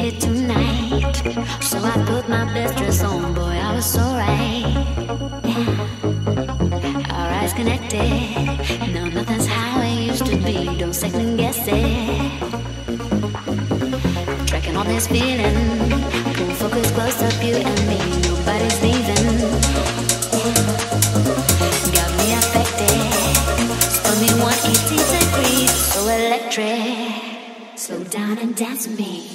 here tonight. So I put my best dress on, boy, I was so right. Yeah. Our eyes connected. No, nothing's how it used to be. Don't second guess it. Tracking all this feeling. Pull focus close up, you and me. Nobody's leaving. Got me affected. Spun me 180 degrees. So electric. Slow down and dance with me.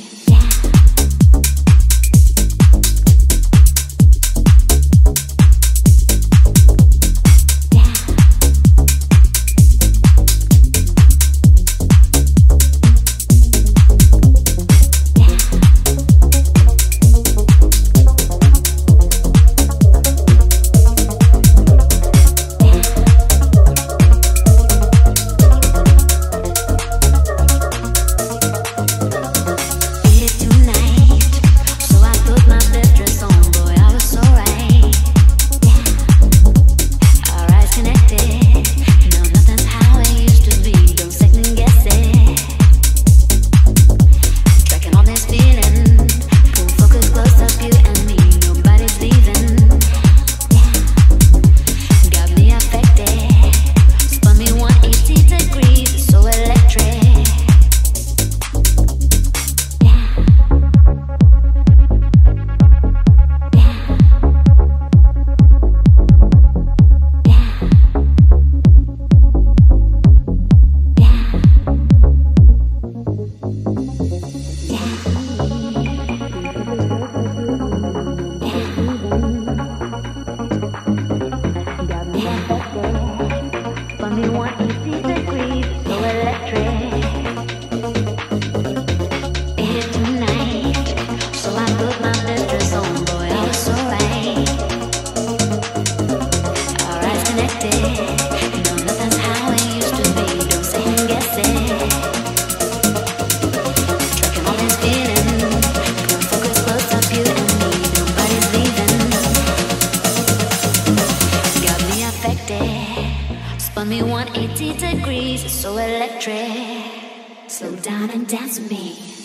Spun me 180 degrees, so electric. Slow down and dance with me.